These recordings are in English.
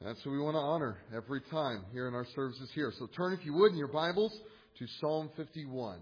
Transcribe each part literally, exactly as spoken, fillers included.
That's who we want to honor every time here in our services here. So turn, if you would, in your Bibles to Psalm fifty-one.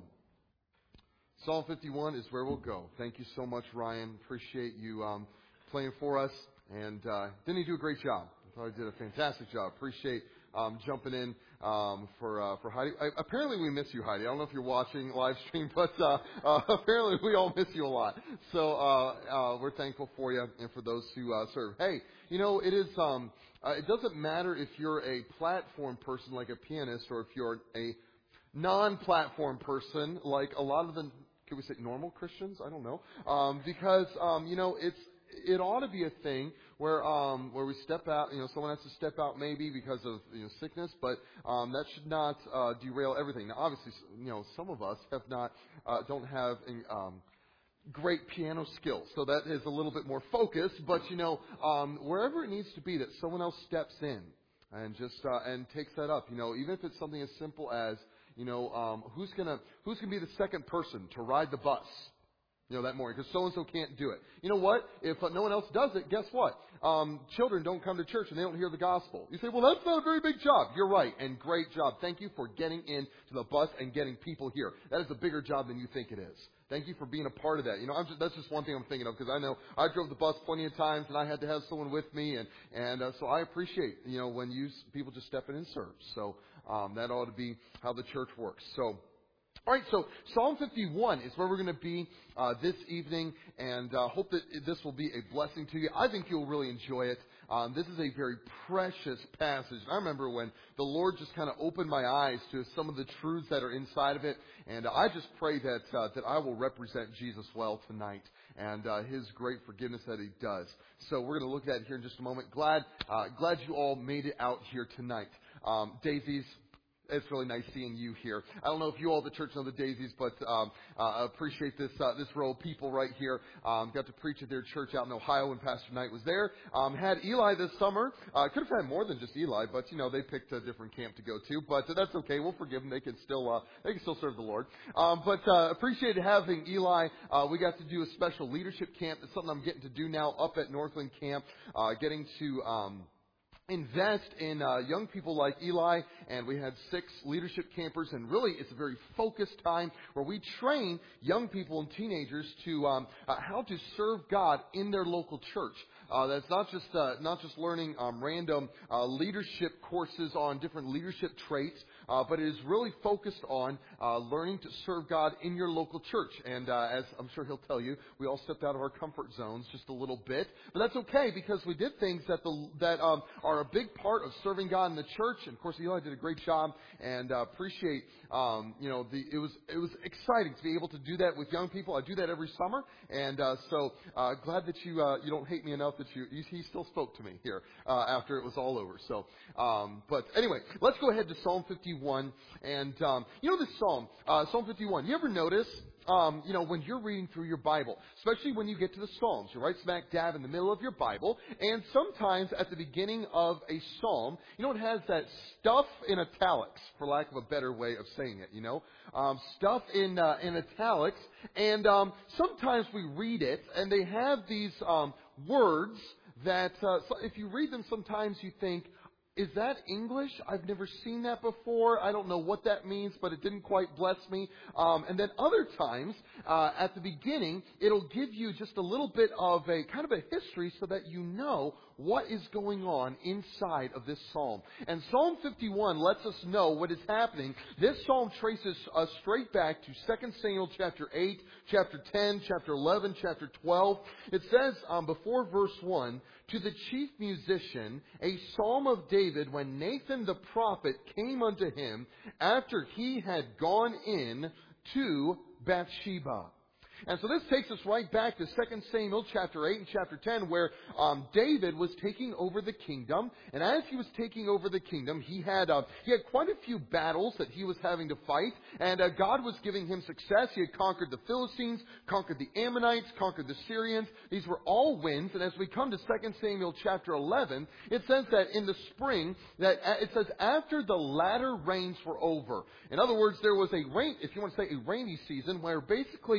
Psalm fifty-one is where we'll go. Thank you so much, Ryan. Appreciate you um, playing for us. And uh, didn't he do a great job? I thought he did a fantastic job. Appreciate um, jumping in um, for uh, for Heidi. I, apparently we miss you, Heidi. I don't know if you're watching live stream, but uh, uh, apparently we all miss you a lot. So uh, uh, we're thankful for you and for those who uh, serve. Hey, you know, it is... Um, Uh, it doesn't matter if you're a platform person like a pianist or if you're a non-platform person like a lot of the, can we say normal Christians? I don't know. Um, because, um, you know, it's, it ought to be a thing where, um, where we step out, you know, someone has to step out maybe because of, you know, sickness, but, um, that should not, uh, derail everything. Now, obviously, you know, some of us have not, uh, don't have, um, great piano skills, so that is a little bit more focused. But you know, um, wherever it needs to be, that someone else steps in and just uh, and takes that up. You know, even if it's something as simple as you know, um, who's gonna who's gonna be the second person to ride the bus, you know, that morning because so and so can't do it. You know what? If uh, no one else does it, guess what? Um, children don't come to church and they don't hear the gospel. You say, well, that's not a very big job. You're right, and great job. Thank you for getting into the bus and getting people here. That is a bigger job than you think it is. Thank you for being a part of that. You know, I'm just, that's just one thing I'm thinking of because I know I drove the bus plenty of times and I had to have someone with me, and and uh, so I appreciate you know when you people just step in and serve. So um, that ought to be how the church works. So. All right, so Psalm fifty-one is where we're going to be uh, this evening, and uh, hope that this will be a blessing to you. I think you'll really enjoy it. Um, this is a very precious passage. I remember when the Lord just kind of opened my eyes to some of the truths that are inside of it, and uh, I just pray that uh, that I will represent Jesus well tonight and uh, His great forgiveness that He does. So we're going to look at it here in just a moment. Glad uh, glad you all made it out here tonight. Um, Daisies. It's really nice seeing you here. I don't know if you all at the church know the Daisies, but um, uh, appreciate this uh, this row of people right here. Um, got to preach at their church out in Ohio when Pastor Knight was there. Um, had Eli this summer. Uh, could have had more than just Eli, but you know they picked a different camp to go to. But uh, that's okay. We'll forgive them. They can still uh, they can still serve the Lord. Um, but uh, appreciated having Eli. Uh, we got to do a special leadership camp. It's something I'm getting to do now up at Northland Camp. Uh, getting to. Um, invest in uh, young people like Eli, and we had six leadership campers, and really it's a very focused time where we train young people and teenagers to um, uh, how to serve God in their local church. Uh, that's not just uh, not just learning um, random uh, leadership courses on different leadership traits, uh, but it is really focused on uh, learning to serve God in your local church. And uh, as I'm sure he'll tell you, we all stepped out of our comfort zones just a little bit, but that's okay because we did things that the that um, are a big part of serving God in the church. And of course, Eli did a great job, and uh, appreciate um, you know the it was it was exciting to be able to do that with young people. I do that every summer, and uh, so uh, glad that you uh, you don't hate me enough that you, you he still spoke to me here uh, after it was all over. So, um, but anyway, let's go ahead to Psalm fifty-one, and um, you know this psalm, uh, Psalm fifty-one. You ever notice? Um, you know, when you're reading through your Bible, especially when you get to the Psalms, you're right smack dab in the middle of your Bible, and sometimes at the beginning of a psalm, you know, it has that stuff in italics, for lack of a better way of saying it, you know, um, stuff in uh, in italics, and um, sometimes we read it, and they have these um, words that, uh, so if you read them, sometimes you think, is that English? I've never seen that before. I don't know what that means, but it didn't quite bless me. Um, and then other times, uh, at the beginning, it'll give you just a little bit of a kind of a history so that you know what is going on inside of this psalm. And Psalm fifty-one lets us know what is happening. This psalm traces us straight back to Second Samuel chapter eight, chapter ten, chapter eleven, chapter twelve. It says um, before verse one, to the chief musician, a psalm of David when Nathan the prophet came unto him after he had gone in to Bathsheba. And so this takes us right back to Second Samuel chapter eight and chapter ten, where um, David was taking over the kingdom. And as he was taking over the kingdom, he had uh, he had quite a few battles that he was having to fight. And uh, God was giving him success. He had conquered the Philistines, conquered the Ammonites, conquered the Syrians. These were all wins. And as we come to Second Samuel chapter eleven, it says that in the spring, that uh, it says after the latter rains were over. In other words, there was a rain, if you want to say a rainy season, where basically every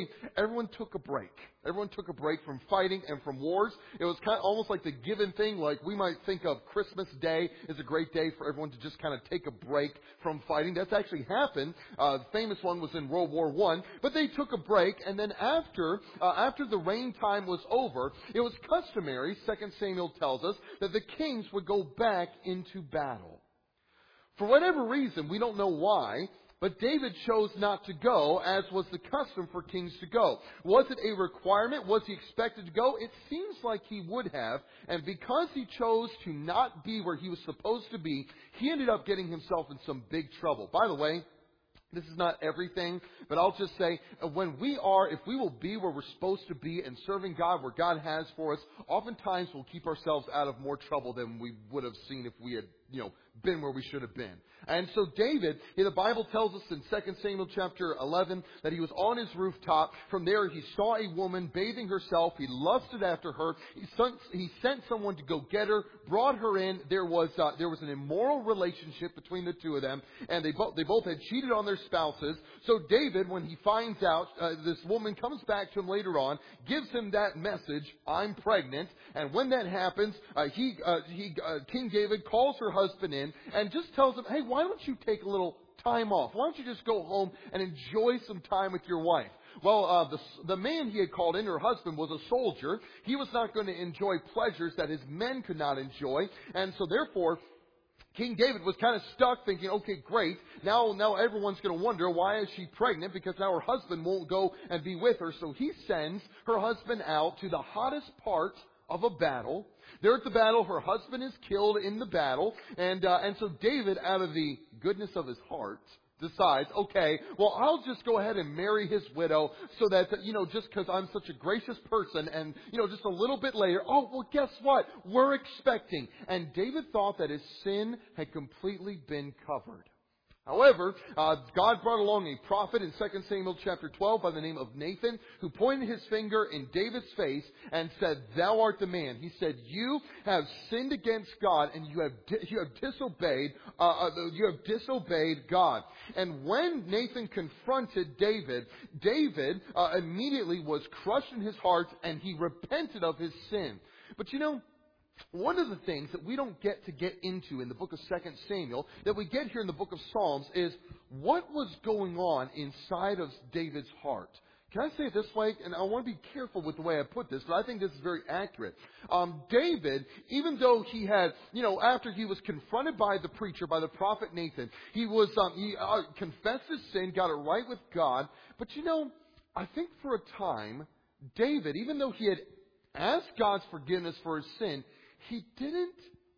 everyone took a break. Everyone took a break from fighting and from wars. It was kind of almost like the given thing, like we might think of Christmas Day as a great day for everyone to just kind of take a break from fighting. That's actually happened. Uh, the famous one was in World War One. But they took a break, and then after uh, after the reign time was over, it was customary, Second Samuel tells us, that the kings would go back into battle. For whatever reason, we don't know why, but David chose not to go, as was the custom for kings to go. Was it a requirement? Was he expected to go? It seems like he would have. And because he chose to not be where he was supposed to be, he ended up getting himself in some big trouble. By the way, this is not everything, but I'll just say, when we are, if we will be where we're supposed to be and serving God where God has for us, oftentimes we'll keep ourselves out of more trouble than we would have seen if we had, you know, been where we should have been. And so David, the Bible tells us in Second Samuel chapter eleven that he was on his rooftop. From there he saw a woman bathing herself. He lusted after her. He sent, he sent someone to go get her, brought her in. There was uh, there was an immoral relationship between the two of them, and they both they both had cheated on their spouses. So David, when he finds out uh, this woman comes back to him later on, gives him that message, "I'm pregnant." And when that happens, uh, he uh, he uh, King David calls her husband in and just tells him, "Hey, why don't you take a little time off? Why don't you just go home and enjoy some time with your wife?" Well, uh, the, the man he had called in, her husband, was a soldier. He was not going to enjoy pleasures that his men could not enjoy. And so therefore, King David was kind of stuck thinking, okay, great. Now, now everyone's going to wonder, why is she pregnant? Because now her husband won't go and be with her. So he sends her husband out to the hottest part of a battle. There at the battle, her husband is killed in the battle. And, uh, and so David, out of the goodness of his heart, decides, okay, well, I'll just go ahead and marry his widow so that, you know, just because I'm such a gracious person, and, you know, just a little bit later, oh, well, guess what? We're expecting. And David thought that his sin had completely been covered. However, uh, God brought along a prophet in Second Samuel chapter twelve by the name of Nathan, who pointed his finger in David's face and said, "Thou art the man." He said, "You have sinned against God, and you have di- you have disobeyed uh, uh, you have disobeyed God." And when Nathan confronted David, David uh, immediately was crushed in his heart, and he repented of his sin. But you know, one of the things that we don't get to get into in the book of Second Samuel, that we get here in the book of Psalms, is what was going on inside of David's heart. Can I say it this way? And I want to be careful with the way I put this, but I think this is very accurate. Um, David, even though he had, you know, after he was confronted by the preacher, by the prophet Nathan, he was, um, he uh, confessed his sin, got it right with God. But you know, I think for a time, David, even though he had asked God's forgiveness for his sin, he didn't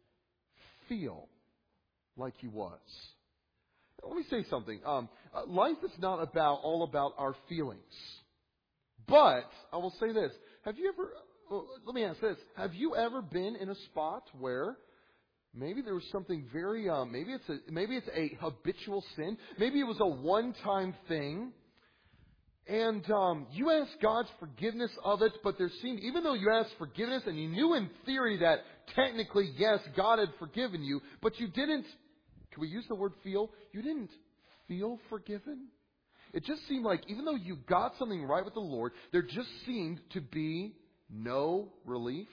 feel like he was. Let me say something. Um, uh, life is not about all about our feelings. But I will say this. Have you ever, well, let me ask this. Have you ever been in a spot where maybe there was something very, um, maybe it's a, maybe it's a habitual sin. Maybe it was a one-time thing. And um, you asked God's forgiveness of it, but there seemed, even though you asked forgiveness and you knew in theory that technically, yes, God had forgiven you, but you didn't, can we use the word feel? You didn't feel forgiven. It just seemed like even though you got something right with the Lord, there just seemed to be no relief.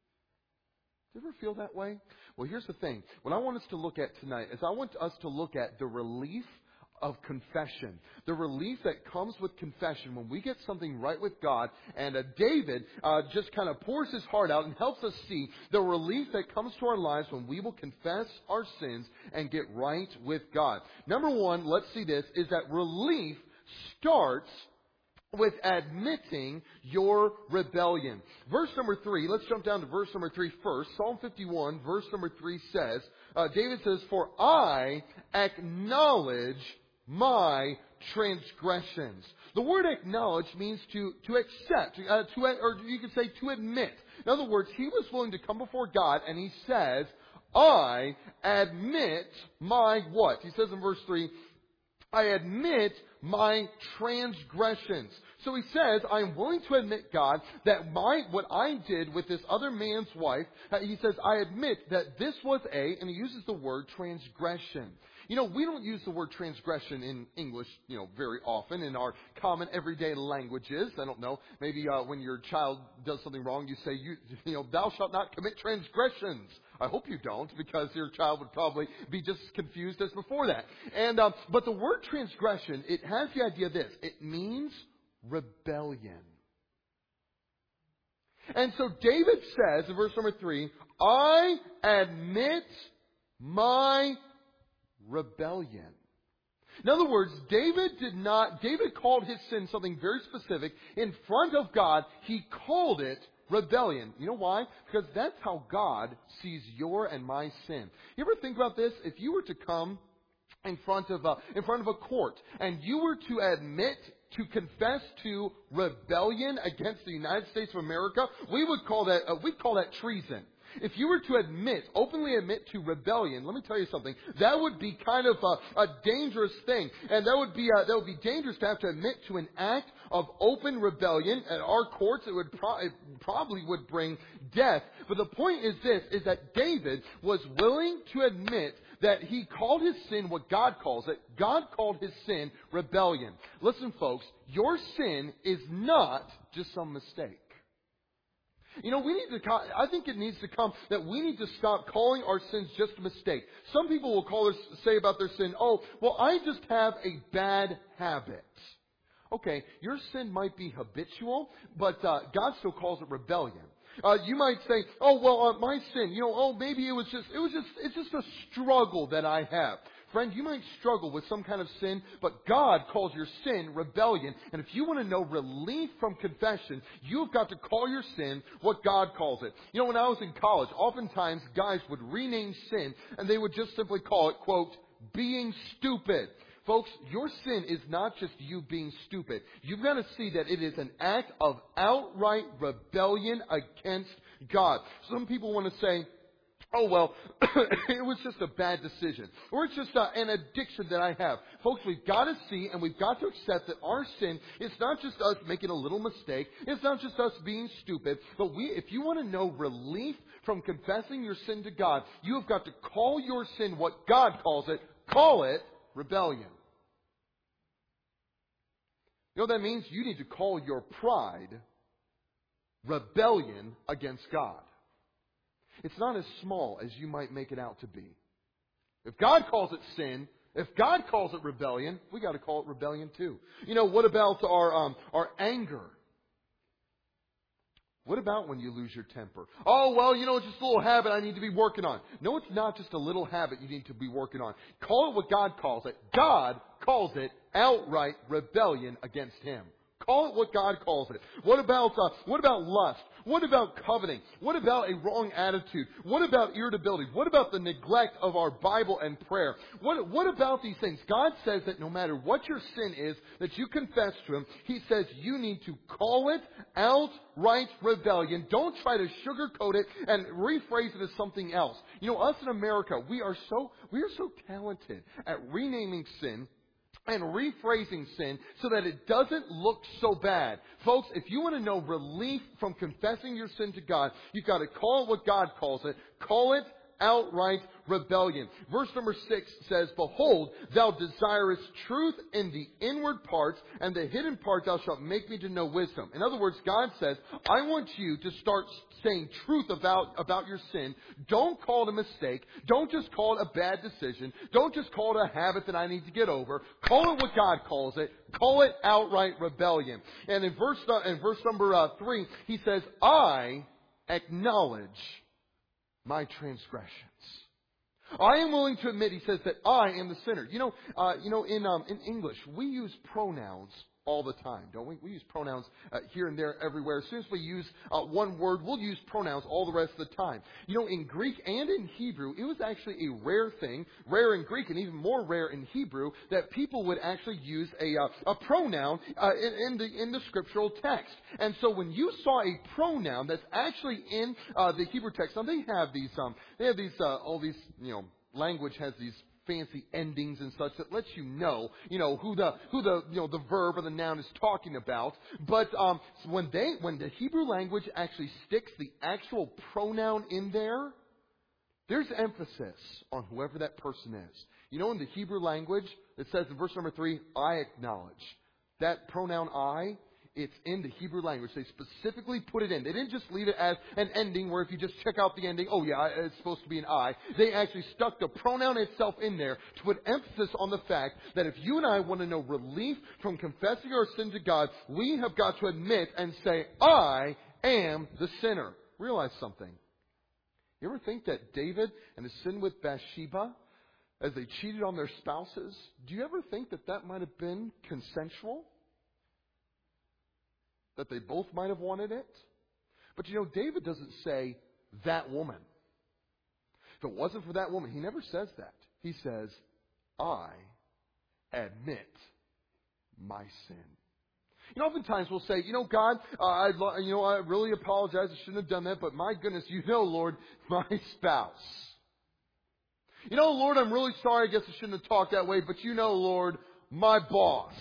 Do you ever feel that way? Well, here's the thing. What I want us to look at tonight is I want us to look at the relief of confession. The relief that comes with confession when we get something right with God. And uh, David uh, just kind of pours his heart out and helps us see the relief that comes to our lives when we will confess our sins and get right with God. Number one, let's see this, is that relief starts with admitting your rebellion. Verse number three, let's jump down to verse number three first. Psalm fifty-one, verse number three says, uh, David says, "For I acknowledge my transgressions." The word acknowledge means to, to accept, uh, to, or you could say to admit. In other words, he was willing to come before God and he says, "I admit my" what? He says in verse three, "I admit my transgressions." So he says, I am willing to admit, God, that my, what I did with this other man's wife, uh, he says, I admit that this was a, and he uses the word transgression. You know, we don't use the word transgression in English, you know, very often in our common everyday languages. I don't know, maybe uh, when your child does something wrong, you say, you, you know, thou shalt not commit transgressions. I hope you don't, because your child would probably be just as confused as before that. And um, but the word transgression, it has the idea of this. It means rebellion. And so David says in verse number three, I admit my rebellion. In other words, David did not, David called his sin something very specific. In front of God, he called it rebellion. You know why? Because that's how God sees your and my sin. You ever think about this? If you were to come in front of a, in front of a court and you were to admit, to confess to rebellion against the United States of America, we would call that, uh, we'd call that treason. If you were to admit, openly admit to rebellion, let me tell you something, that would be kind of a, a dangerous thing. And that would be uh, that would be dangerous to have to admit to an act of open rebellion. At our courts, it would pro- it probably would bring death. But the point is this, is that David was willing to admit that he called his sin what God calls it. God called his sin rebellion. Listen, folks, your sin is not just some mistake. You know, we need to, I think it needs to come that we need to stop calling our sins just a mistake. Some people will call us, say about their sin, oh, well, I just have a bad habit. Okay, your sin might be habitual, but uh, God still calls it rebellion. Uh, you might say, oh, well, uh, my sin, you know, oh, maybe it was just, it was just, it's just a struggle that I have. Friend, you might struggle with some kind of sin, but God calls your sin rebellion. And if you want to know relief from confession, you've got to call your sin what God calls it. You know, when I was in college, oftentimes guys would rename sin, and they would just simply call it, quote, being stupid. Folks, your sin is not just you being stupid. You've got to see that it is an act of outright rebellion against God. Some people want to say, oh, well, it was just a bad decision. Or it's just uh, an addiction that I have. Folks, we've got to see and we've got to accept that our sin is not just us making a little mistake. It's not just us being stupid. But we, if you want to know relief from confessing your sin to God, you have got to call your sin what God calls it. Call it rebellion. You know what that means? You need to call your pride rebellion against God. It's not as small as you might make it out to be. If God calls it sin, if God calls it rebellion, we got to call it rebellion too. You know, what about our um, our anger? What about when you lose your temper? Oh, well, you know, it's just a little habit I need to be working on. No, it's not just a little habit you need to be working on. Call it what God calls it. God calls it outright rebellion against Him. Call it what God calls it. What about uh, what about lust? What about coveting? What about a wrong attitude? What about irritability? What about the neglect of our Bible and prayer? What what about these things? God says that no matter what your sin is that you confess to Him, He says you need to call it outright rebellion. Don't try to sugarcoat it and rephrase it as something else. You know, us in America, we are so we are so talented at renaming sin and rephrasing sin so that it doesn't look so bad. Folks, if you want to know relief from confessing your sin to God, you've got to call it what God calls it. Call it outright rebellion. Verse number six says, behold, thou desirest truth in the inward parts, and the hidden part thou shalt make me to know wisdom. In other words, God says, I want you to start saying truth about, about your sin. Don't call it a mistake. Don't just call it a bad decision. Don't just call it a habit that I need to get over. Call it what God calls it. Call it outright rebellion. And in verse, uh, in verse number uh, three, he says, I acknowledge my transgressions. I am willing to admit, he says, that I am the sinner. You know, uh, you know, in um, in English, we use pronouns all the time, don't we? We use pronouns uh, here and there, everywhere. As soon as we use uh, one word, we'll use pronouns all the rest of the time. You know, in Greek and in Hebrew, it was actually a rare thing, rare in Greek and even more rare in Hebrew, that people would actually use a uh, a pronoun uh, in, in the in the scriptural text. And so, when you saw a pronoun that's actually in uh, the Hebrew text, now they have these um they have these uh, all these you know language has these fancy endings and such that lets you know, you know, who the who the you know the verb or the noun is talking about. But um, when they when the Hebrew language actually sticks the actual pronoun in there, there's emphasis on whoever that person is. You know, in the Hebrew language, it says in verse number three, I acknowledge. That pronoun I, it's in the Hebrew language. They specifically put it in. They didn't just leave it as an ending where if you just check out the ending, oh yeah, it's supposed to be an I. They actually stuck the pronoun itself in there to put emphasis on the fact that if you and I want to know relief from confessing our sin to God, we have got to admit and say, I am the sinner. Realize something. You ever think that David and his sin with Bathsheba, as they cheated on their spouses, do you ever think that that might have been consensual? That they both might have wanted it? But you know, David doesn't say, that woman. If it wasn't for that woman, he never says that. He says, I admit my sin. You know, oftentimes we'll say, you know, God, uh, I, you know, I really apologize. I shouldn't have done that. But my goodness, you know, Lord, my spouse. You know, Lord, I'm really sorry. I guess I shouldn't have talked that way. But you know, Lord, my boss.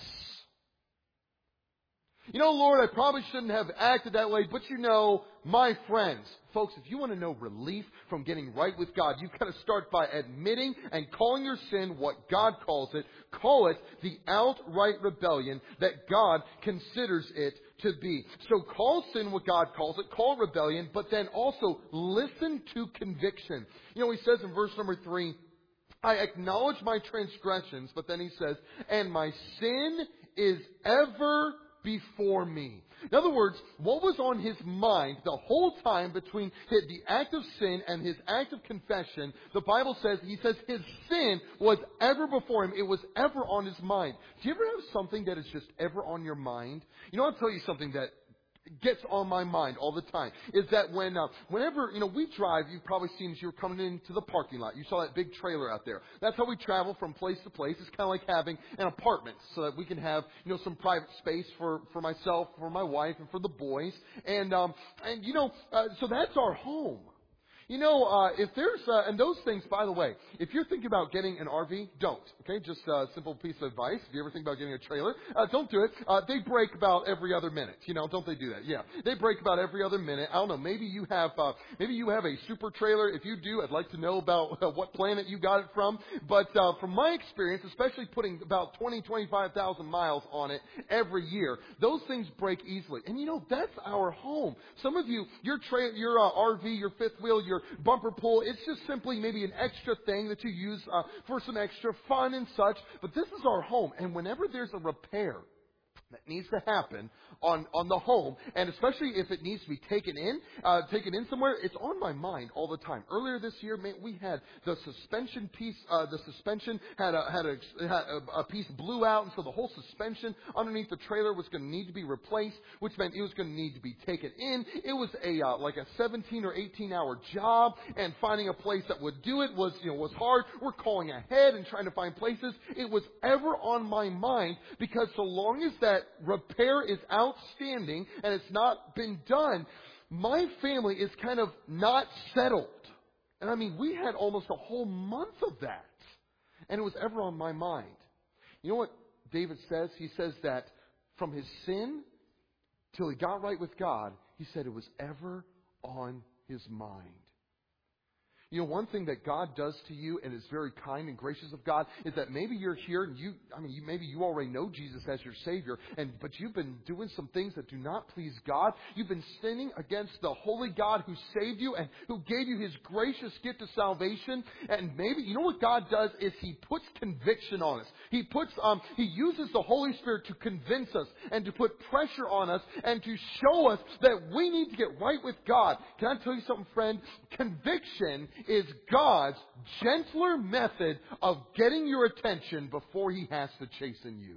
You know, Lord, I probably shouldn't have acted that way. But you know, my friends. Folks, if you want to know relief from getting right with God, you've got to start by admitting and calling your sin what God calls it. Call it the outright rebellion that God considers it to be. So call sin what God calls it. Call rebellion, but then also listen to conviction. You know, he says in verse number three, I acknowledge my transgressions, but then he says, and my sin is ever before me. In other words, what was on his mind the whole time between the act of sin and his act of confession, the Bible says, he says his sin was ever before him. It was ever on his mind. Do you ever have something that is just ever on your mind? You know, I'll tell you something that gets on my mind all the time is that when, uh, whenever, you know, we drive, you've probably seen as you were coming into the parking lot, you saw that big trailer out there. That's how we travel from place to place. It's kind of like having an apartment so that we can have, you know, some private space for, for myself, for my wife, and for the boys. And, um, and, you know, uh, so that's our home. You know, uh, if there's, uh, and those things, by the way, if you're thinking about getting an R V, don't. Okay, just a simple piece of advice. If you ever think about getting a trailer, uh, don't do it. Uh, they break about every other minute. You know, don't they do that? Yeah, they break about every other minute. I don't know. Maybe you have, uh, maybe you have a super trailer. If you do, I'd like to know about uh, what planet you got it from. But uh, from my experience, especially putting about twenty, twenty-five thousand miles on it every year, those things break easily. And you know, that's our home. Some of you, your tra- your uh, R V, your fifth wheel, your bumper pull, it's just simply maybe an extra thing that you use uh, for some extra fun and such. But this is our home. And whenever there's a repair that needs to happen on, on the home, and especially if it needs to be taken in, uh, taken in somewhere, it's on my mind all the time. Earlier this year, man, we had the suspension piece, uh, the suspension had a, had a, had a, a piece blew out, and so the whole suspension underneath the trailer was going to need to be replaced, which meant it was going to need to be taken in. It was a, uh, like a seventeen or eighteen hour job, and finding a place that would do it was, you know, was hard. We're calling ahead and trying to find places. It was ever on my mind because so long as that repair is outstanding and it's not been done, my family is kind of not settled. And I mean, we had almost a whole month of that. And it was ever on my mind. You know what David says? He says that from his sin till he got right with God, he said it was ever on his mind. You know, one thing that God does to you and is very kind and gracious of God is that maybe you're here and you, I mean, you, maybe you already know Jesus as your Savior, and but you've been doing some things that do not please God. You've been sinning against the holy God who saved you and who gave you His gracious gift of salvation. And maybe, you know what God does is He puts conviction on us. He puts, um, He uses the Holy Spirit to convince us and to put pressure on us and to show us that we need to get right with God. Can I tell you something, friend? Conviction is God's gentler method of getting your attention before He has to chasten you.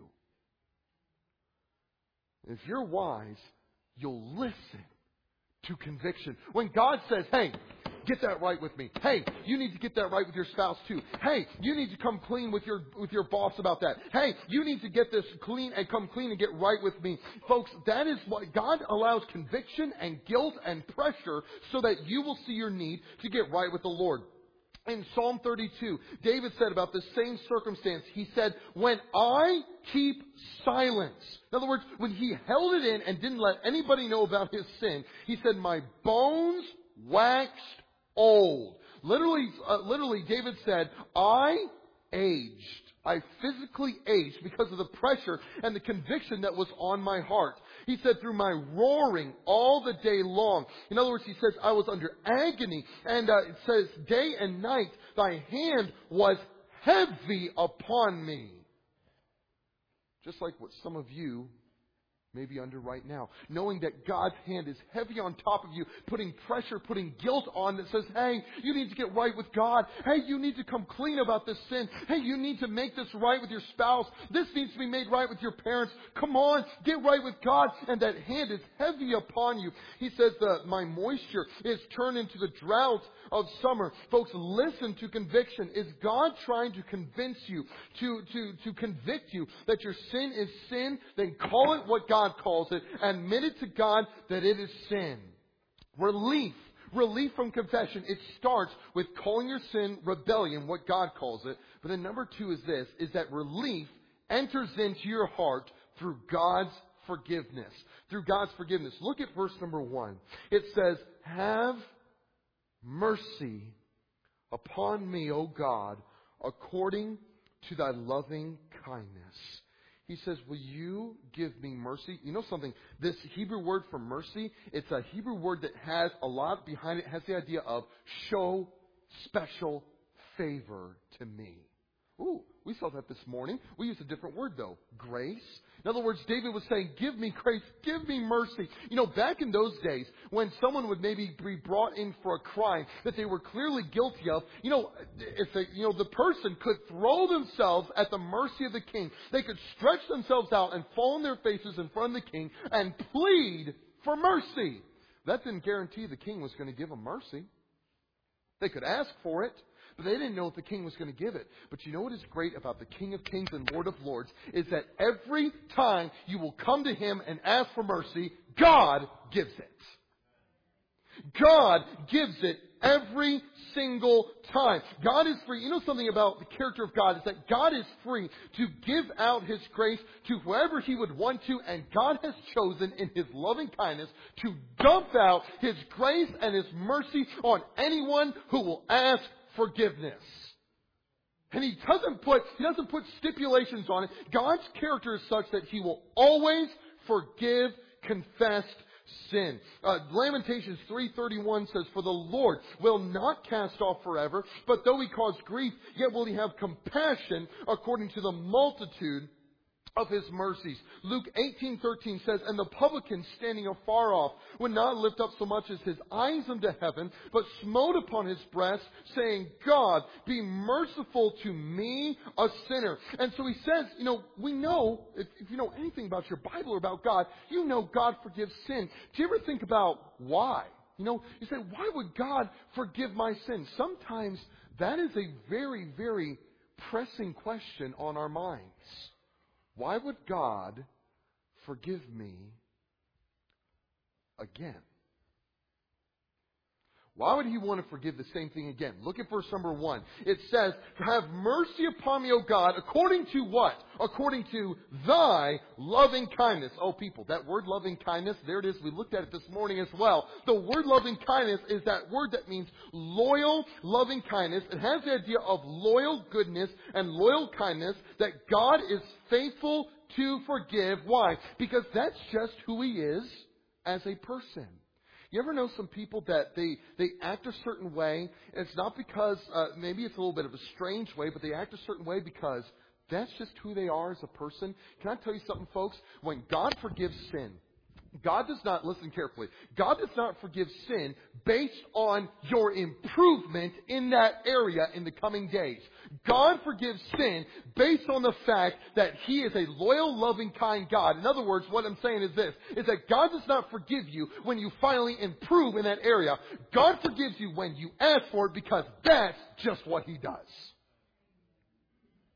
If you're wise, you'll listen to conviction. When God says, hey, get that right with me. Hey, you need to get that right with your spouse too. Hey, you need to come clean with your with your boss about that. Hey, you need to get this clean and come clean and get right with me. Folks, that is why God allows conviction and guilt and pressure so that you will see your need to get right with the Lord. In Psalm thirty-two, David said about this same circumstance, he said, when I keep silence, in other words, when he held it in and didn't let anybody know about his sin, he said, my bones waxed old. Literally, uh, literally, David said, I aged. I physically aged because of the pressure and the conviction that was on my heart. He said, through my roaring all the day long. In other words, he says, I was under agony. And uh, it says, day and night, thy hand was heavy upon me. Just like what some of you may be under right now. Knowing that God's hand is heavy on top of you, putting pressure, putting guilt on that says, hey, you need to get right with God. Hey, you need to come clean about this sin. Hey, you need to make this right with your spouse. This needs to be made right with your parents. Come on, get right with God. And that hand is heavy upon you. He says, that my moisture is turned into the drought of summer. Folks, listen to conviction. Is God trying to convince you, to, to, to convict you that your sin is sin? Then call it what God calls it. Admit it to God that it is sin. Relief. Relief from confession. It starts with calling your sin rebellion, what God calls it. But then number two is this, is that relief enters into your heart through God's forgiveness. Through God's forgiveness. Look at verse number one. It says, have mercy upon me, O God, according to thy loving kindness. He says, will you give me mercy? You know something? This Hebrew word for mercy, it's a Hebrew word that has a lot behind it. It has the idea of show special favor to me. Ooh, we saw that this morning. We used a different word though. Grace. In other words, David was saying, give me grace, give me mercy. You know, back in those days, when someone would maybe be brought in for a crime that they were clearly guilty of, you know, if they, you know, the person could throw themselves at the mercy of the king. They could stretch themselves out and fall on their faces in front of the king and plead for mercy. That didn't guarantee the king was going to give them mercy. They could ask for it. But they didn't know if the king was going to give it. But you know what is great about the King of Kings and Lord of Lords is that every time you will come to Him and ask for mercy, God gives it. God gives it every single time. God is free. You know something about the character of God is that God is free to give out His grace to whoever He would want to, and God has chosen in His loving kindness to dump out His grace and His mercy on anyone who will ask forgiveness. And He doesn't put, He doesn't put stipulations on it. God's character is such that He will always forgive confessed sin. Uh, Lamentations three thirty-one says, for the Lord will not cast off forever, but though He cause grief, yet will He have compassion according to the multitude of His mercies. Luke eighteen thirteen says, and the publican standing afar off would not lift up so much as his eyes unto heaven, but smote upon his breast, saying, God, be merciful to me, a sinner. And so he says, you know, we know, if, if you know anything about your Bible or about God, you know God forgives sin. Do you ever think about why? You know, you say, why would God forgive my sin? Sometimes that is a very, very pressing question on our minds. Why would God forgive me again? Why would He want to forgive the same thing again? Look at verse number one. It says, have mercy upon me, O God, according to what? According to thy loving kindness. Oh, people, that word loving kindness, there it is. We looked at it this morning as well. The word loving kindness is that word that means loyal loving kindness. It has the idea of loyal goodness and loyal kindness, that God is faithful to forgive. Why? Because that's just who He is as a person. You ever know some people that they, they act a certain way, and it's not because, uh, maybe it's a little bit of a strange way, but they act a certain way because that's just who they are as a person? Can I tell you something, folks? When God forgives sin, God does not, listen carefully, God does not forgive sin based on your improvement in that area in the coming days. God forgives sin based on the fact that He is a loyal, loving, kind God. In other words, what I'm saying is this, is that God does not forgive you when you finally improve in that area. God forgives you when you ask for it, because that's just what He does.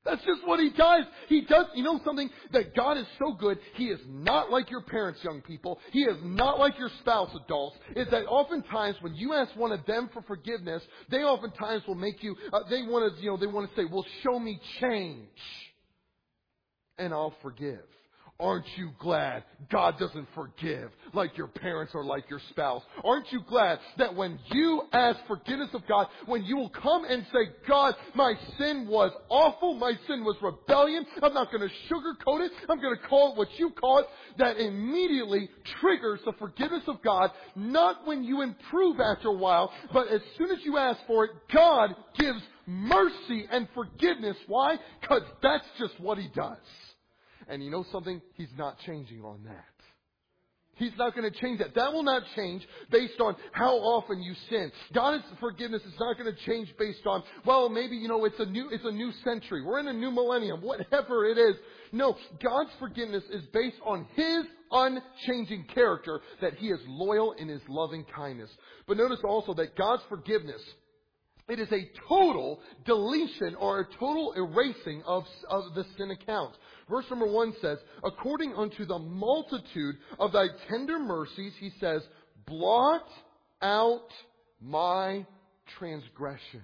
That's just what He does. He does, you know something? That God is so good, He is not like your parents, young people. He is not like your spouse, adults. Is that oftentimes when you ask one of them for forgiveness, they oftentimes will make you, uh, they want to, you know, they want to say, well, show me change. And I'll forgive. Aren't you glad God doesn't forgive like your parents or like your spouse? Aren't you glad that when you ask forgiveness of God, when you will come and say, God, my sin was awful, my sin was rebellion, I'm not going to sugarcoat it, I'm going to call it what you call it, that immediately triggers the forgiveness of God, not when you improve after a while, but as soon as you ask for it, God gives mercy and forgiveness. Why? Because that's just what He does. And you know something? He's not changing on that. He's not going to change that. That will not change based on how often you sin. God's forgiveness is not going to change based on, well, maybe, you know, it's a new, it's a new century. We're in a new millennium. Whatever it is. No, God's forgiveness is based on His unchanging character, that He is loyal in His loving kindness. But notice also that God's forgiveness, it is a total deletion or a total erasing of, of the sin account. Verse number one says, according unto the multitude of thy tender mercies, He says, blot out my transgressions.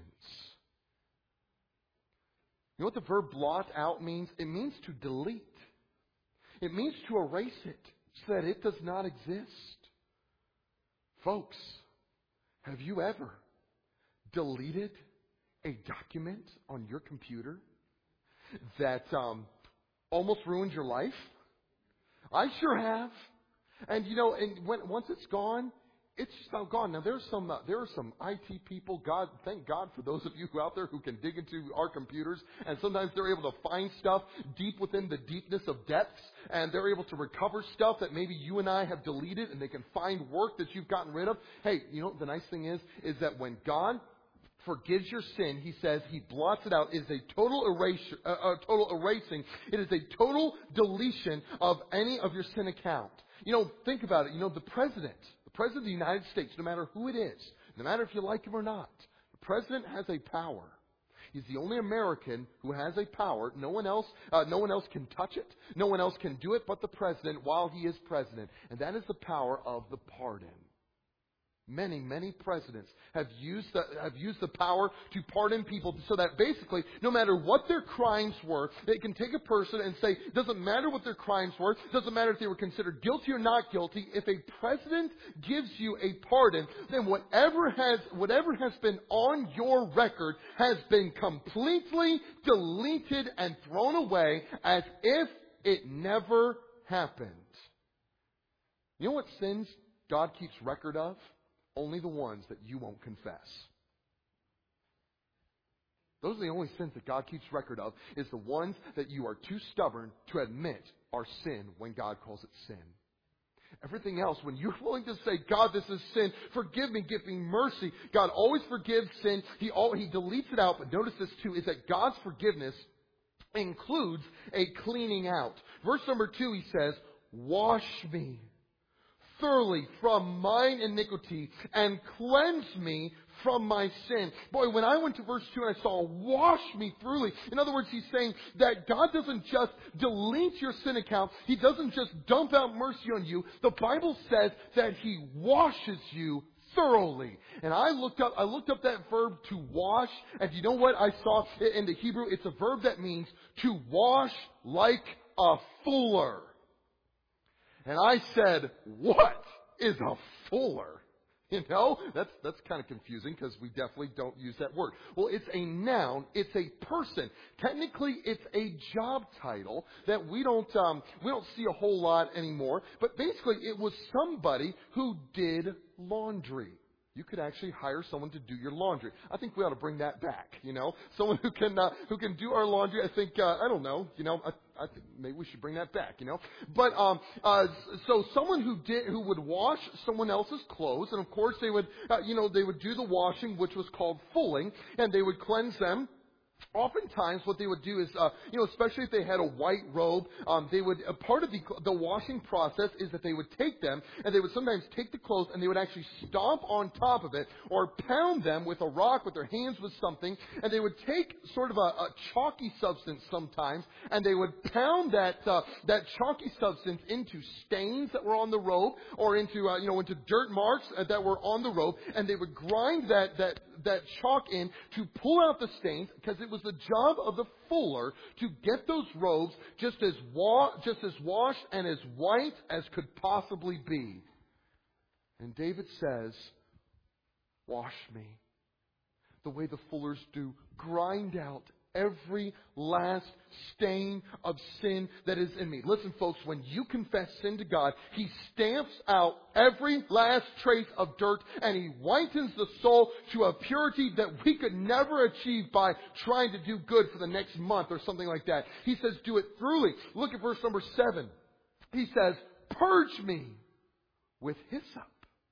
You know what the verb blot out means? It means to delete. It means to erase it so that it does not exist. Folks, have you ever deleted a document on your computer that um, almost ruined your life? I sure have. And you know, and when, once it's gone, it's just about gone. Now there's some, uh, there are some I T people. God, thank God for those of you who out there who can dig into our computers, and sometimes they're able to find stuff deep within the deepness of depths, and they're able to recover stuff that maybe you and I have deleted, and they can find work that you've gotten rid of. Hey, you know the nice thing is, is that when God forgives your sin, He says He blots it out. It is a total erasure, uh, a total erasing. It is a total deletion of any of your sin account. You know, think about it. You know, the president, the president of the United States, no matter who it is, no matter if you like him or not, the president has a power. He's the only American who has a power. No one else, uh, no one else can touch it. No one else can do it but the president while he is president. And that is the power of the pardon. Many, many presidents have used the, have used the power to pardon people so that basically, no matter what their crimes were, they can take a person and say, doesn't matter what their crimes were, doesn't matter if they were considered guilty or not guilty, if a president gives you a pardon, then whatever has, whatever has been on your record has been completely deleted and thrown away as if it never happened. You know what sins God keeps record of? Only the ones that you won't confess. Those are the only sins that God keeps record of, is the ones that you are too stubborn to admit are sin when God calls it sin. Everything else, when you're willing to say, God, this is sin, forgive me, give me mercy, God always forgives sin. He, all, he deletes it out. But notice this too, is that God's forgiveness includes a cleaning out. Verse number two, He says, wash me thoroughly from mine iniquity and cleanse me from my sin. Boy, when I went to verse two and I saw wash me thoroughly, in other words, He's saying that God doesn't just delete your sin account. He doesn't just dump out mercy on you. The Bible says that He washes you thoroughly. And I looked up, I looked up that verb to wash, and you know what I saw in the Hebrew? It's a verb that means to wash like a fuller. And I said, what is a fuller? You know, that's that's kind of confusing because we definitely don't use that word. Well, it's a noun. It's a person. Technically, it's a job title that we don't um, we don't see a whole lot anymore. But basically, it was somebody who did laundry. You could actually hire someone to do your laundry. I think we ought to bring that back. You know, someone who can uh, who can do our laundry. I think uh, I don't know. You know, I, I think maybe we should bring that back. You know, but um, uh, so someone who did who would wash someone else's clothes, and of course they would uh, you know they would do the washing, which was called fulling, and they would cleanse them. Oftentimes, what they would do is, uh, you know, especially if they had a white robe, um, they would, a part of the, the washing process is that they would take them, and they would sometimes take the clothes, and they would actually stomp on top of it, or pound them with a rock, with their hands, with something, and they would take sort of a, a chalky substance sometimes, and they would pound that, uh, that chalky substance into stains that were on the robe, or into, uh, you know, into dirt marks that were on the robe, and they would grind that, that, that chalk in to pull out the stains, because it was the job of the fuller to get those robes just as wa- just as washed and as white as could possibly be. And David says, wash me the way the fullers do. Grind out every last stain of sin that is in me. Listen, folks, when you confess sin to God, He stamps out every last trace of dirt, and He whitens the soul to a purity that we could never achieve by trying to do good for the next month or something like that. He says, do it thoroughly. Look at verse number seven. He says, purge me with hyssop.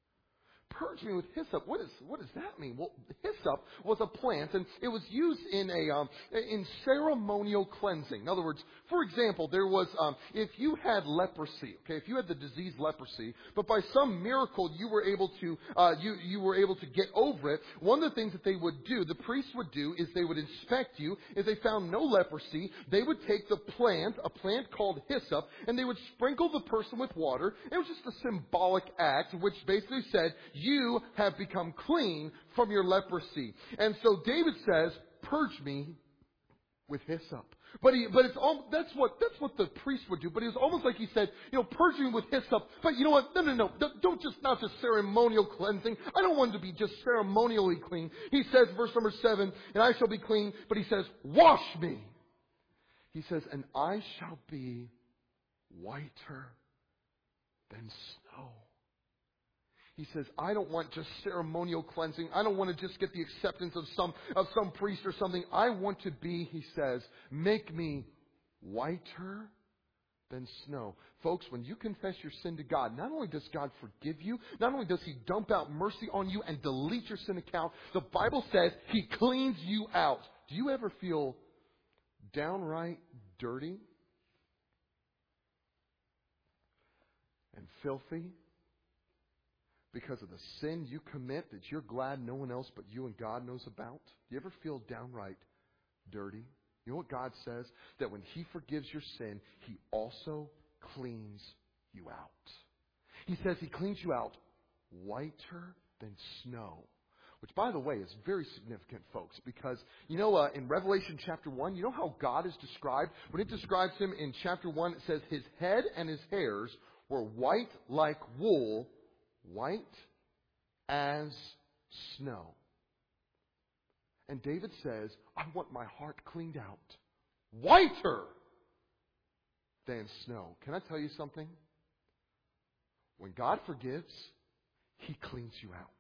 Purge me with hyssop. What is what does that mean? Well, hyssop was a plant, and it was used in a um, in ceremonial cleansing. In other words, for example, there was um, if you had leprosy, okay, if you had the disease leprosy, but by some miracle you were able to uh, you you were able to get over it. One of the things that they would do, the priests would do, is they would inspect you. If they found no leprosy, they would take the plant, a plant called hyssop, and they would sprinkle the person with water. It was just a symbolic act, which basically said, you have become clean from your leprosy. And so David says, purge me with hyssop. But he, but it's all, that's what, that's what the priest would do. But it was almost like he said, you know, purge me with hyssop. But you know what? No, no, no. Don't, don't just, not just ceremonial cleansing. I don't want to be just ceremonially clean. He says, verse number seven, and I shall be clean. But he says, wash me. He says, and I shall be whiter than snow. He says, I don't want just ceremonial cleansing. I don't want to just get the acceptance of some of some priest or something. I want to be, he says, make me whiter than snow. Folks, when you confess your sin to God, not only does God forgive you, not only does He dump out mercy on you and delete your sin account, the Bible says He cleans you out. Do you ever feel downright dirty and filthy because of the sin you commit that you're glad no one else but you and God knows about? Do you ever feel downright dirty? You know what God says? That when He forgives your sin, He also cleans you out. He says He cleans you out whiter than snow. Which, by the way, is very significant, folks, because, you know, uh, in Revelation chapter one, you know how God is described? When it describes Him in chapter one, it says His head and His hairs were white like wool, white as snow. And David says, I want my heart cleaned out whiter than snow. Can I tell you something? When God forgives, He cleans you out.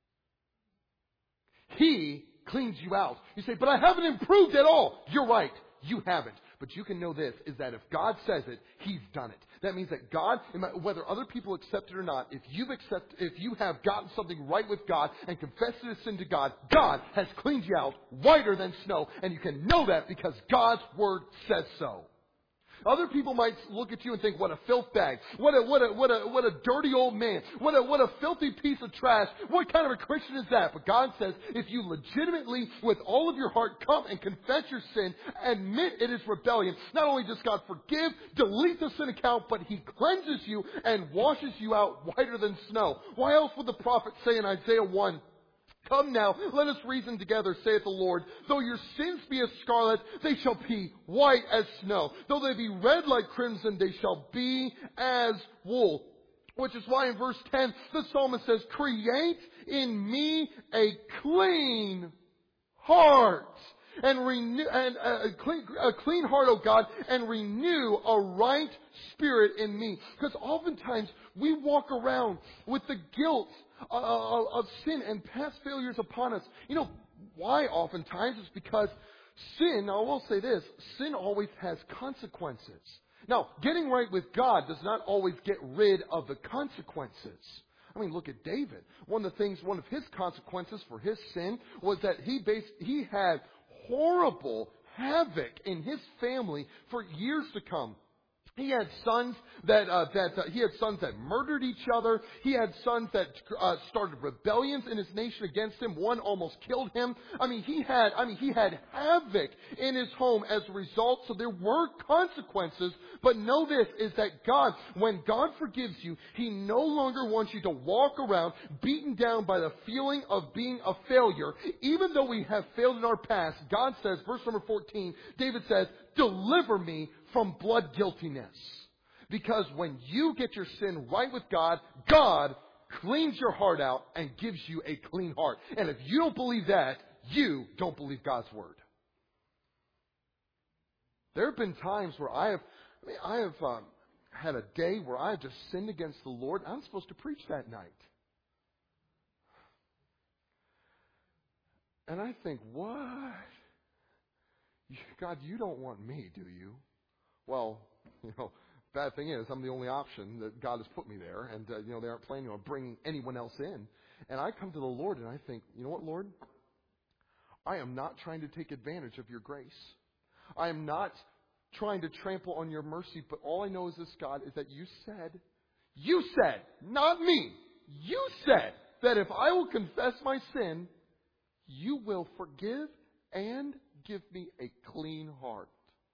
He cleans you out. You say, but I haven't improved at all. You're right. You haven't. But you can know this, is that if God says it, He's done it. That means that God, whether other people accept it or not, if you've accept, if you have gotten something right with God and confessed it as sin to God, God has cleaned you out whiter than snow. And you can know that because God's Word says so. Other people might look at you and think, what a filth bag. What a, what a, what a, what a dirty old man. What a, what a filthy piece of trash. What kind of a Christian is that? But God says, if you legitimately, with all of your heart, come and confess your sin, admit it is rebellion, not only does God forgive, delete the sin account, but He cleanses you and washes you out whiter than snow. Why else would the prophet say in Isaiah one, come now, let us reason together, saith the Lord. Though your sins be as scarlet, they shall be white as snow. Though they be red like crimson, they shall be as wool. Which is why in verse ten, the psalmist says, create in me a clean heart. And renew, and a clean, a clean heart, O God, and renew a right spirit in me. Because oftentimes we walk around with the guilt uh, of sin and past failures upon us. You know why oftentimes? It's because sin, now I will say this, sin always has consequences. Now, getting right with God does not always get rid of the consequences. I mean, look at David. One of the things, one of his consequences for his sin was that he based, he had horrible havoc in his family for years to come. He had sons that uh, that uh, he had sons that murdered each other. He had sons that uh, started rebellions in his nation against him. One almost killed him. I mean, he had I mean he had havoc in his home as a result. So there were consequences. But know this is that God, when God forgives you, He no longer wants you to walk around beaten down by the feeling of being a failure. Even though we have failed in our past, God says, verse number fourteen, David says, "Deliver me from blood guiltiness." Because when you get your sin right with God, God cleans your heart out and gives you a clean heart. And if you don't believe that, you don't believe God's Word. There have been times where I have, I mean, I have um, had a day where I have just sinned against the Lord. I'm supposed to preach that night. And I think, what? God, you don't want me, do you? Well, you know, bad thing is, I'm the only option that God has put me there. And, uh, you know, they aren't planning on bringing anyone else in. And I come to the Lord and I think, you know what, Lord? I am not trying to take advantage of your grace. I am not trying to trample on your mercy. But all I know is this, God, is that you said, you said, not me, you said that if I will confess my sin, you will forgive and give me a clean heart.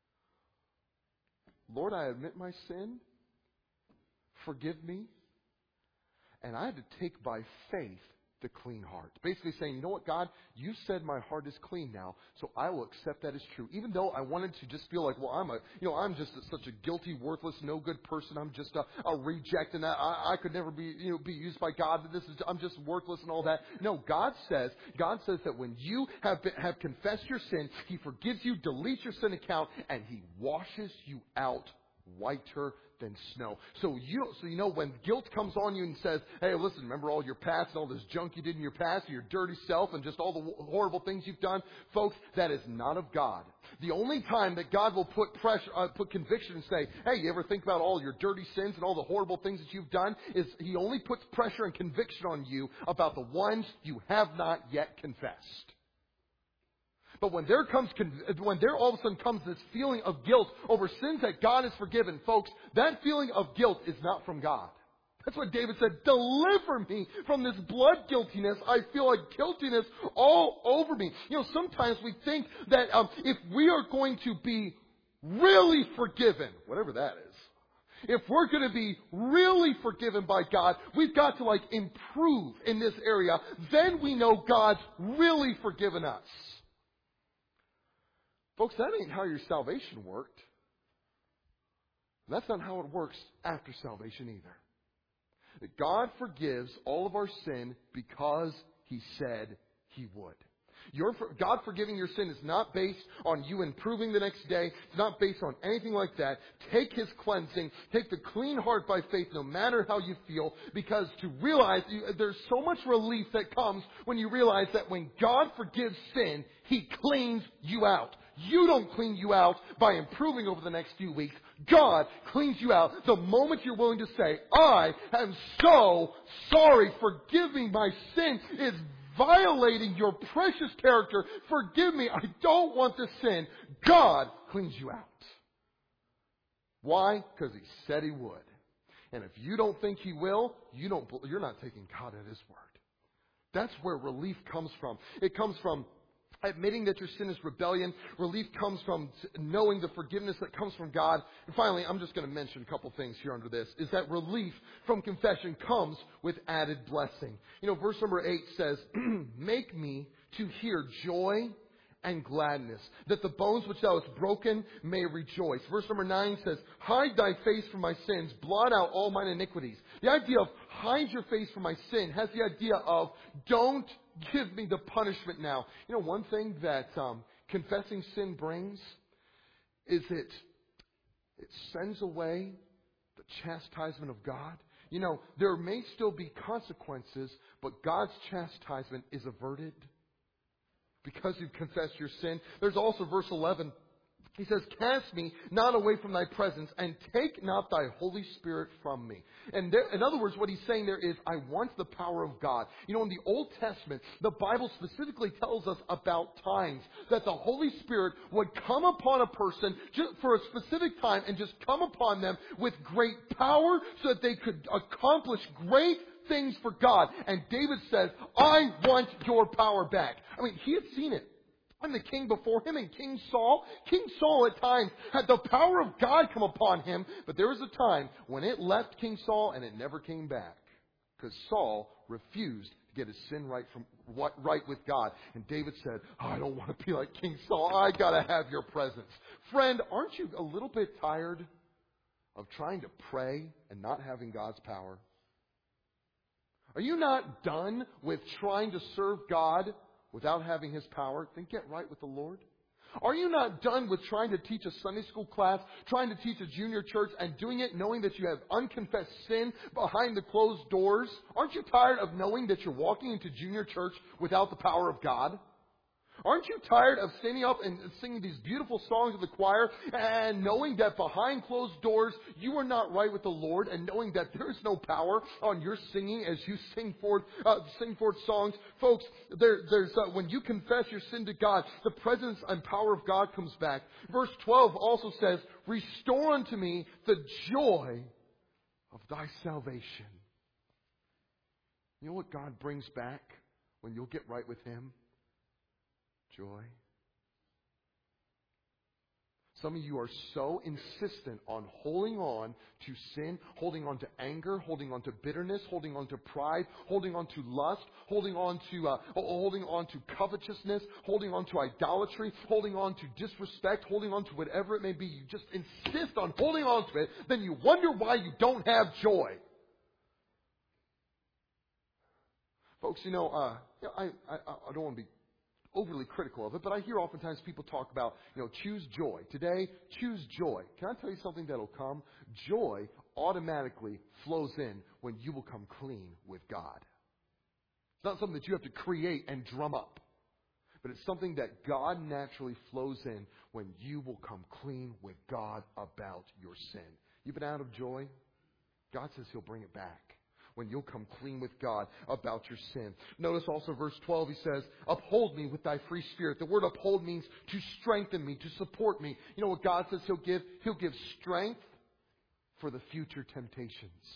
Lord, I admit my sin. Forgive me. And I had to take by faith the clean heart. Basically saying, you know what, God, you said my heart is clean now, so I will accept that as true. Even though I wanted to just feel like, well, I'm a, you know, I'm just a, such a guilty, worthless, no good person. I'm just a, a reject, and I, I could never be, you know, be used by God. That this is, I'm just worthless and all that. No, God says, God says that when you have been, have confessed your sin, He forgives you, deletes your sin account, and He washes you out whiter than snow. So you, so you know when guilt comes on you and says, hey, listen, remember all your past and all this junk you did in your past, your dirty self and just all the horrible things you've done? Folks, that is not of God. The only time that God will put pressure, uh, put conviction and say, hey, you ever think about all your dirty sins and all the horrible things that you've done, is He only puts pressure and conviction on you about the ones you have not yet confessed. But when there comes, when there all of a sudden comes this feeling of guilt over sins that God has forgiven, folks, that feeling of guilt is not from God. That's what David said, deliver me from this blood guiltiness. I feel like guiltiness all over me. You know, sometimes we think that um, if we are going to be really forgiven, whatever that is, if we're going to be really forgiven by God, we've got to like improve in this area. Then we know God's really forgiven us. Folks, that ain't how your salvation worked. That's not how it works after salvation either. God forgives all of our sin because He said He would. Your, God forgiving your sin is not based on you improving the next day. It's not based on anything like that. Take His cleansing. Take the clean heart by faith no matter how you feel. Because to realize, you, there's so much relief that comes when you realize that when God forgives sin, He cleans you out. You don't clean you out by improving over the next few weeks. God cleans you out the moment you're willing to say, I am so sorry. Forgive me. My sin is violating your precious character. Forgive me. I don't want to sin. God cleans you out. Why? Because He said He would. And if you don't think He will, you don't, you're not taking God at His word. That's where relief comes from. It comes from admitting that your sin is rebellion. Relief comes from knowing the forgiveness that comes from God. And finally, I'm just going to mention a couple things here under this, is that relief from confession comes with added blessing. You know, verse number eight says, make me to hear joy and gladness, that the bones which thou hast broken may rejoice. Verse number nine says, hide thy face from my sins, blot out all mine iniquities. The idea of hide your face from my sin has the idea of don't give me the punishment now. You know, one thing that um, confessing sin brings is it it sends away the chastisement of God. You know, there may still be consequences, but God's chastisement is averted because you've confessed your sin. There's also verse eleven He says, cast me not away from thy presence, and take not thy Holy Spirit from me. And there, in other words, what he's saying there is, I want the power of God. You know, in the Old Testament, the Bible specifically tells us about times that the Holy Spirit would come upon a person just for a specific time and just come upon them with great power so that they could accomplish great things for God. And David says, I want your power back. I mean, he had seen it. And the king before him and King Saul. King Saul at times had the power of God come upon him. But there was a time when it left King Saul and it never came back. Because Saul refused to get his sin right from right with God. And David said, oh, I don't want to be like King Saul. I got to have your presence. Friend, aren't you a little bit tired of trying to pray and not having God's power? Are you not done with trying to serve God without having His power? Then get right with the Lord. Are you not done with trying to teach a Sunday school class, trying to teach a junior church, and doing it knowing that you have unconfessed sin behind the closed doors? Aren't you tired of knowing that you're walking into junior church without the power of God? Aren't you tired of standing up and singing these beautiful songs of the choir and knowing that behind closed doors you are not right with the Lord, and knowing that there is no power on your singing as you sing forth uh, sing forth songs? Folks, there, there's uh, when you confess your sin to God, the presence and power of God comes back. Verse twelve also says, restore unto me the joy of thy salvation. You know what God brings back when you'll get right with Him? Joy. Some of you are so insistent on holding on to sin, holding on to anger, holding on to bitterness, holding on to pride, holding on to lust, holding on to uh, holding on to covetousness, holding on to idolatry, holding on to disrespect, holding on to whatever it may be. You just insist on holding on to it. Then you wonder why you don't have joy. Folks, you know, uh, you know I, I I don't want to be overly critical of it, but I hear oftentimes people talk about, you know, choose joy. Today, choose joy. Can I tell you something that'll come? Joy automatically flows in when you will come clean with God. It's not something that you have to create and drum up, but it's something that God naturally flows in when you will come clean with God about your sin. You've been out of joy? God says He'll bring it back when you'll come clean with God about your sin. Notice also verse twelve, he says, uphold me with thy free spirit. The word uphold means to strengthen me, to support me. You know what God says He'll give? He'll give strength for the future temptations.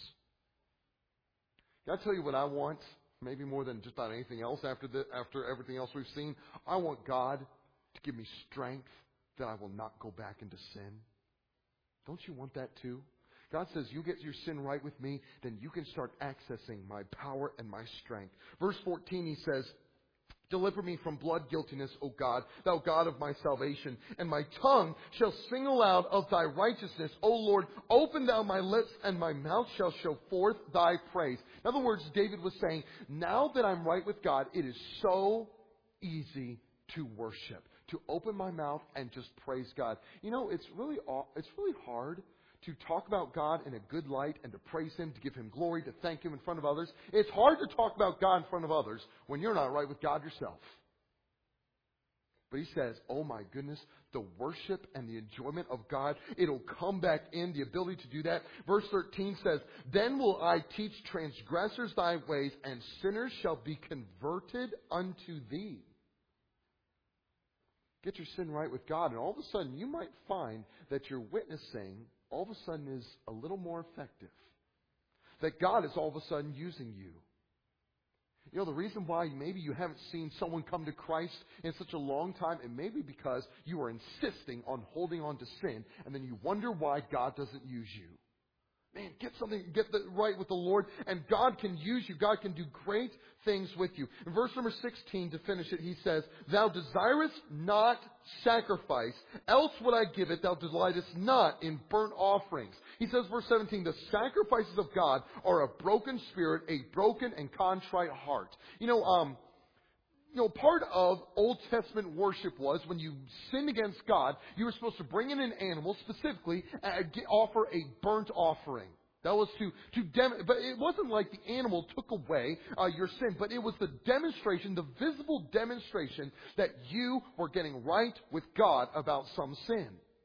Can I tell you what I want? Maybe more than just about anything else after the, after everything else we've seen. I want God to give me strength that I will not go back into sin. Don't you want that too? God says, you get your sin right with me, then you can start accessing my power and my strength. Verse fourteen, he says, deliver me from blood guiltiness, O God, thou God of my salvation, and my tongue shall sing aloud of thy righteousness. O Lord, open thou my lips, and my mouth shall show forth thy praise. In other words, David was saying, now that I'm right with God, it is so easy to worship, to open my mouth and just praise God. You know, it's really, it's really hard to talk about God in a good light and to praise Him, to give Him glory, to thank Him in front of others. It's hard to talk about God in front of others when you're not right with God yourself. But he says, oh my goodness, the worship and the enjoyment of God, it'll come back in, the ability to do that. Verse thirteen says, then will I teach transgressors thy ways, and sinners shall be converted unto thee. Get your sin right with God, and all of a sudden you might find that your witnessing all of a sudden is a little more effective. That God is all of a sudden using you. You know, the reason why maybe you haven't seen someone come to Christ in such a long time, it may be because you are insisting on holding on to sin, and then you wonder why God doesn't use you. Man, get something, get the, right with the Lord, and God can use you. God can do great things with you. In verse number sixteen, to finish it, he says, thou desirest not sacrifice, else would I give it. Thou delightest not in burnt offerings. He says, verse seventeen, the sacrifices of God are a broken spirit, a broken and contrite heart. You know, um, You know, part of Old Testament worship was when you sinned against God, you were supposed to bring in an animal, specifically, and offer a burnt offering. That was to, to dem- but it wasn't like the animal took away uh, your sin, but it was the demonstration, the visible demonstration that you were getting right with God about some sin.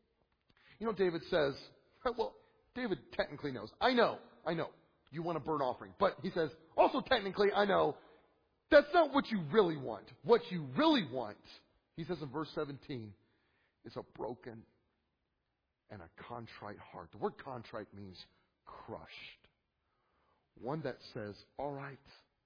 You know, David says, well, David technically knows. I know, I know, you want a burnt offering. But he says, also technically, I know, that's not what you really want. What you really want, he says in verse seventeen, is a broken and a contrite heart. The word contrite means crushed. One that says, all right,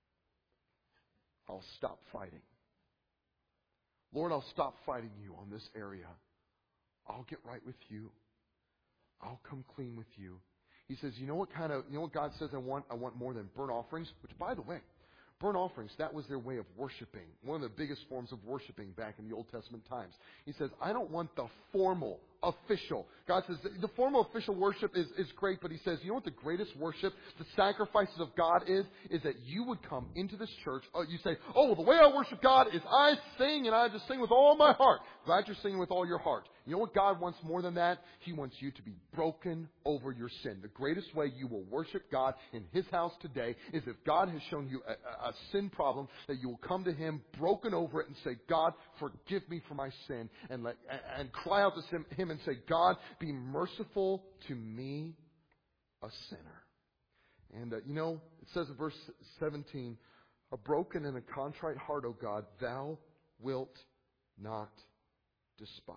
I'll stop fighting. Lord, I'll stop fighting you on this area. I'll get right with you. I'll come clean with you. He says, you know what kind of, you know what God says I want? I want more than burnt offerings, which, by the way, burnt offerings, that was their way of worshiping. One of the biggest forms of worshiping back in the Old Testament times. He says, I don't want the formal, official. God says, the formal official worship is, is great, but he says, you know what the greatest worship, the sacrifices of God is? Is that you would come into this church. Oh, you say, oh, well, the way I worship God is I sing and I just sing with all my heart. Glad you're singing with all your heart. You know what God wants more than that? He wants you to be broken over your sin. The greatest way you will worship God in His house today is if God has shown you a, a, a sin problem, that you will come to Him broken over it and say, God, forgive me for my sin, and let and cry out to Him, him and say, God, be merciful to me, a sinner. And, uh, you know, it says in verse seventeen, a broken and a contrite heart, O God, thou wilt not despise.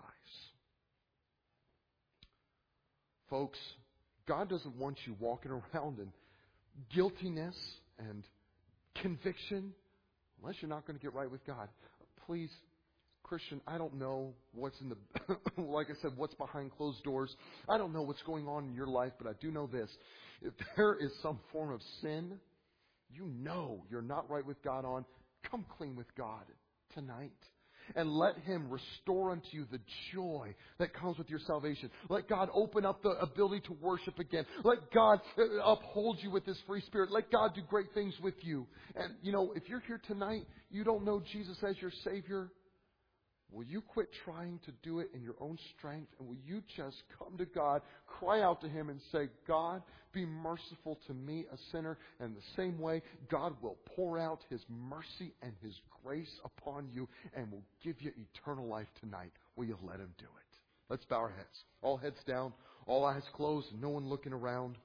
Folks, God doesn't want you walking around in guiltiness and conviction unless you're not going to get right with God. Please, Christian, I don't know what's in the, like I said, what's behind closed doors. I don't know what's going on in your life, but I do know this. If there is some form of sin you know you're not right with God on, come clean with God tonight. And let Him restore unto you the joy that comes with your salvation. Let God open up the ability to worship again. Let God uphold you with His free Spirit. Let God do great things with you. And, you know, if you're here tonight, you don't know Jesus as your Savior, will you quit trying to do it in your own strength? And will you just come to God, cry out to Him and say, God, be merciful to me, a sinner. And the same way, God will pour out His mercy and His grace upon you and will give you eternal life tonight. Will you let Him do it? Let's bow our heads. All heads down, all eyes closed, no one looking around.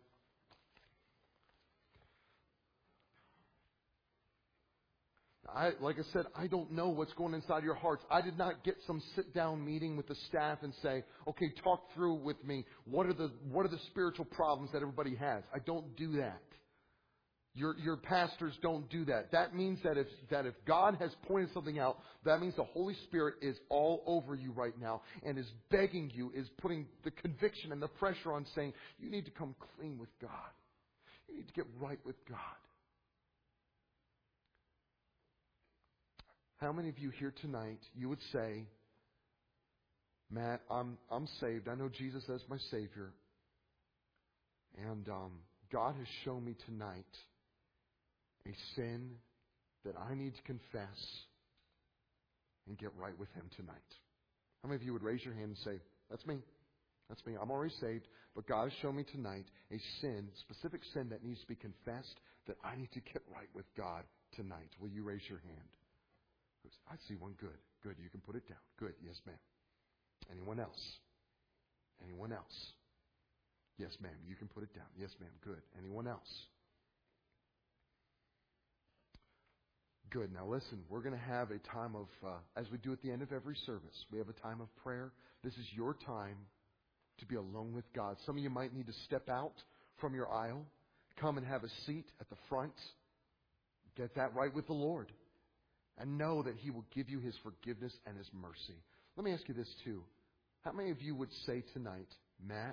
I, like I said, I don't know what's going inside your hearts. I did not get some sit-down meeting with the staff and say, okay, talk through with me. What are the what are the spiritual problems that everybody has? I don't do that. Your your pastors don't do that. That means that if that if God has pointed something out, that means the Holy Spirit is all over you right now and is begging you, is putting the conviction and the pressure on, saying, you need to come clean with God. You need to get right with God. How many of you here tonight, you would say, Matt, I'm I'm saved. I know Jesus as my Savior. And um, God has shown me tonight a sin that I need to confess and get right with Him tonight. How many of you would raise your hand and say, that's me. That's me. I'm already saved. But God has shown me tonight a sin, specific sin that needs to be confessed, that I need to get right with God tonight. Will you raise your hand? I see one. Good. Good. You can put it down. Good. Yes, ma'am. Anyone else? Anyone else? Yes, ma'am. You can put it down. Yes, ma'am. Good. Anyone else? Good. Now listen, we're going to have a time of, uh, as we do at the end of every service, we have a time of prayer. This is your time to be alone with God. Some of you might need to step out from your aisle, come and have a seat at the front. Get that right with the Lord. And know that He will give you His forgiveness and His mercy. Let me ask you this too. How many of you would say tonight, Matt,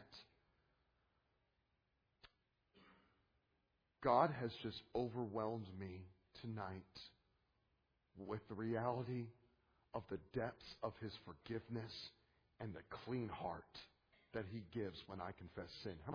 God has just overwhelmed me tonight with the reality of the depths of His forgiveness and the clean heart that He gives when I confess sin? How